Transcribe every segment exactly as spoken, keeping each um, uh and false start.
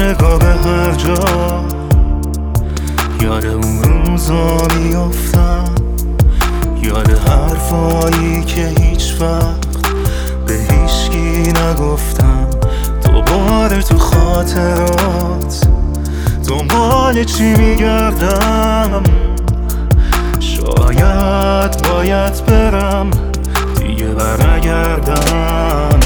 نگاه به هر جا، یاد اون روزا میافتم، یاد حرفایی که هیچ وقت به هیچکی نگفتم. دوباره تو خاطرات دنبال چی میگردم؟ شاید باید برم دیگه برنگردم.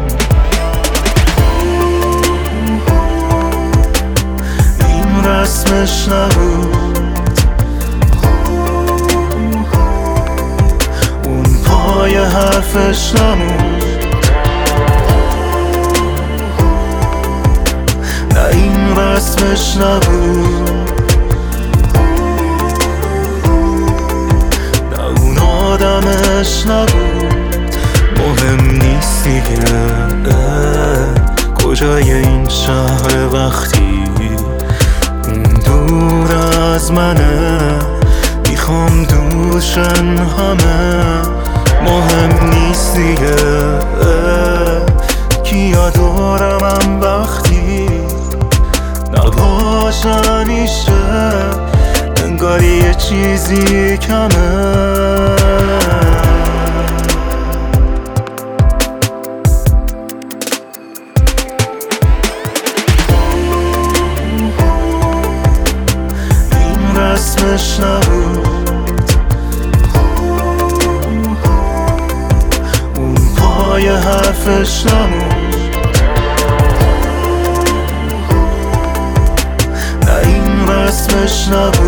این رسمش نبود، اون پای حرفش نمود. نه این رسمش نبود، نه اون آدمش نبود. مهم نیست دیگه کجای این شهر وقتی اون دور از منه. میخوام دوشن همه، مهم نیست دیگه کیا دورمم وقتی نباشن میشه. انگار یه چیزی کمه. این رسمش نبود، اون پای حرفش نمود. نه این رسمش نبود،